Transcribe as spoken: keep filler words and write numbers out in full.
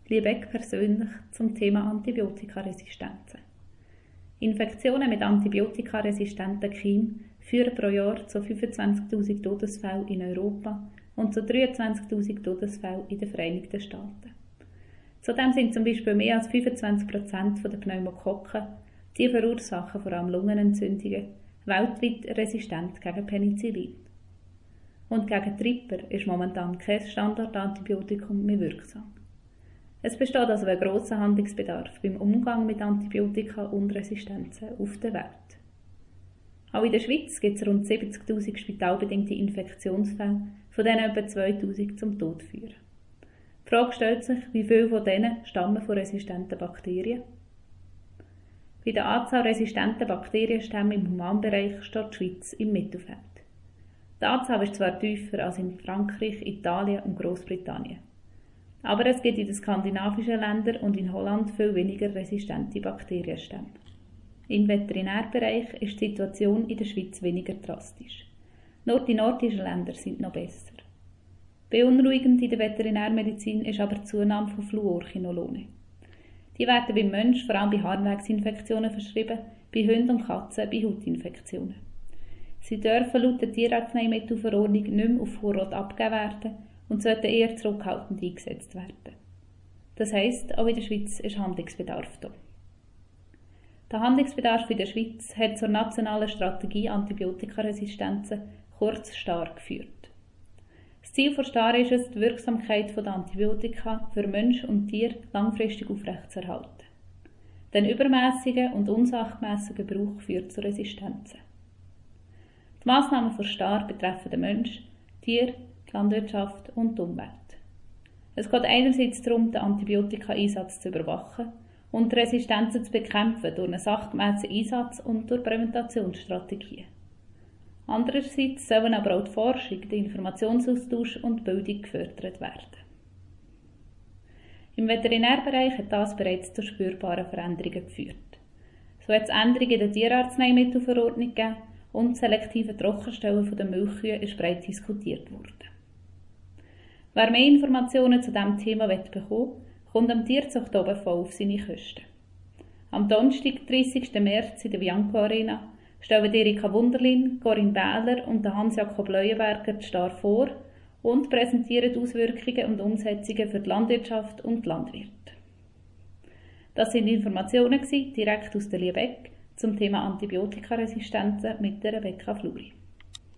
Liebeck persönlich zum Thema Antibiotikaresistenzen. Infektionen mit antibiotikaresistenten Keimen führen pro Jahr zu fünfundzwanzigtausend Todesfällen in Europa und zu dreiundzwanzigtausend Todesfällen in den Vereinigten Staaten. Zudem sind zum Beispiel mehr als fünfundzwanzig Prozent der Pneumokokken, die verursachen vor allem Lungenentzündungen, weltweit resistent gegen Penicillin. Und gegen Tripper ist momentan kein Standardantibiotikum mehr wirksam. Es besteht also ein grosser Handlungsbedarf beim Umgang mit Antibiotika und Resistenzen auf der Welt. Auch in der Schweiz gibt es rund siebzigtausend spitalbedingte Infektionsfälle, von denen etwa zweitausend zum Tod führen. Die Frage stellt sich, wie viele von denen stammen von resistenten Bakterien? Bei der Anzahl resistenter Bakterienstämme im Humanbereich steht die Schweiz im Mittelfeld. Die Anzahl ist zwar tiefer als in Frankreich, Italien und Großbritannien. Aber es gibt in den skandinavischen Ländern und in Holland viel weniger resistente Bakterienstämme. Im Veterinärbereich ist die Situation in der Schweiz weniger drastisch. Nur die nordischen Länder sind noch besser. Beunruhigend in der Veterinärmedizin ist aber die Zunahme von Fluorchinolone. Die werden beim Menschen vor allem bei Harnwegsinfektionen verschrieben, bei Hunden und Katzen bei Hautinfektionen. Sie dürfen laut der Tierarzneimittelverordnung nicht mehr auf Vorrat abgegeben werden und sollten eher zurückhaltend eingesetzt werden. Das heisst, auch in der Schweiz ist Handlungsbedarf da. Der Handlungsbedarf in der Schweiz hat zur nationalen Strategie Antibiotikaresistenzen, kurz STAR, geführt. Das Ziel von STAR ist es, die Wirksamkeit der Antibiotika für Mensch und Tier langfristig aufrechtzuerhalten. Den übermässigen und unsachgemässen Gebrauch führt zu Resistenzen. Die Massnahmen von STAR betreffen den Mensch, Tier, die Landwirtschaft und die Umwelt. Es geht einerseits darum, den Antibiotika-Einsatz zu überwachen und Resistenzen zu bekämpfen durch einen sachgemässen Einsatz und durch Präventationsstrategien. Andererseits sollen aber auch die Forschung, der Informationsaustausch und die Bildung gefördert werden. Im Veterinärbereich hat das bereits zu spürbaren Veränderungen geführt. So hat es Änderungen in der Tierarzneimittelverordnung gegeben und das selektive Trockenstellen der Milchkühe ist breit diskutiert worden. Wer mehr Informationen zu diesem Thema bekommen will, kommt am Tierzucht oben voll auf seine Kosten. Am Donnerstag, dreißigsten März, in der Bianco Arena stellen Erika Wunderlin, Corinne Bähler und Hans-Jakob Leuenberger die STAR vor und präsentieren die Auswirkungen und Umsetzungen für die Landwirtschaft und die Landwirte. Das sind Informationen direkt aus der Liebeck zum Thema Antibiotikaresistenzen mit der Rebecca Fluri.